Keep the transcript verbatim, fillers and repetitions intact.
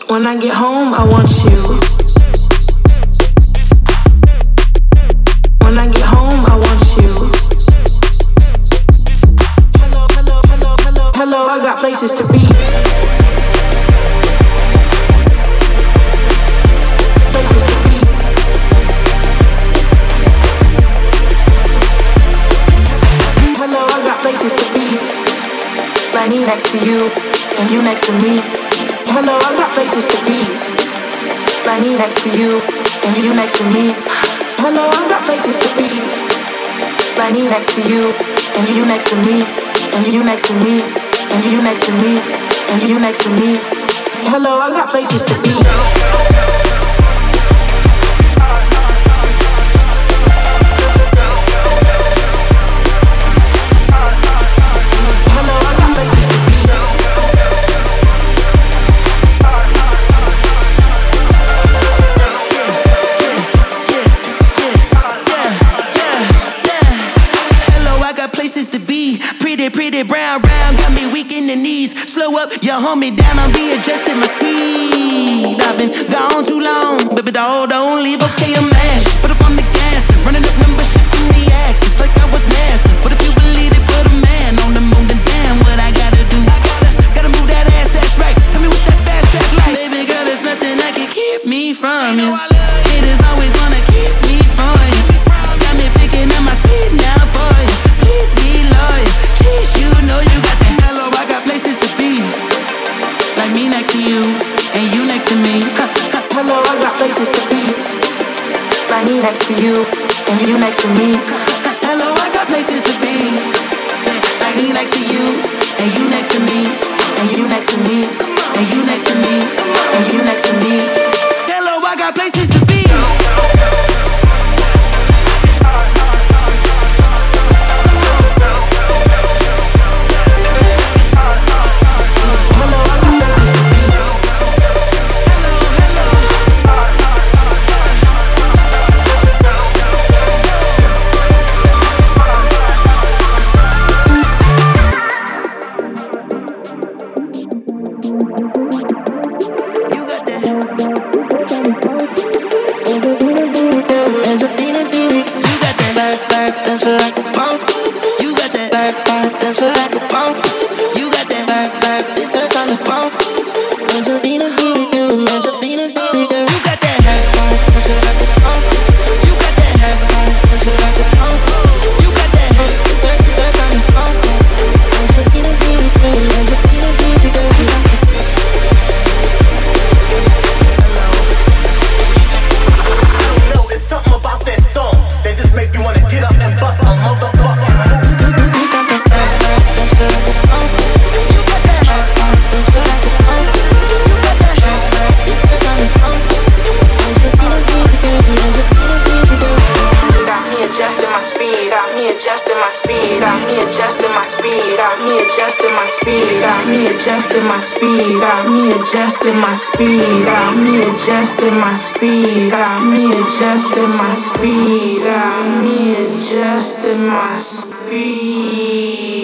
When I get home, I want you. When I get home, I want you. Hello, hello, hello, hello, hello, I got places to be. Places to be. Hello, I got places to be. Like me next to you, and you next to me. Hello, I got places to be. Like me next to you, and you next to me. Hello, I got places to be. Like me next to you, and you next to me, and you next to me, and you next to me, and you next to me. Hello, I got places to be. Pretty brown, round, got me weak in the knees. Slow up, you hold me down, I'm readjusting my speed. I've been gone too long, baby doll, don't leave, okay, I'm mashed. Put up on the gas, running up numbers, shifting the axis like I was NASA. But if you believe it, put a man on the moon, then damn what I gotta do. I gotta, gotta move that ass, that's right. Tell me what that fast track like. Baby girl, there's nothing that can keep me from you. Haters always wanna keep me from you. Got me picking up my speed now for you. Please be loyal. You know you got the hello, I got places to be. Like me next to you, and you next to me. Hello, I got places to be. Like me next to you, and you next to me. Hello, I got places to be. Like me next to you, and you next to me, and you next to me, and you next to me, and you next to me. Hello, I got places to be. Adjusting my speed, got me adjusting my speed, got me adjusting my speed, got me adjusting my speed.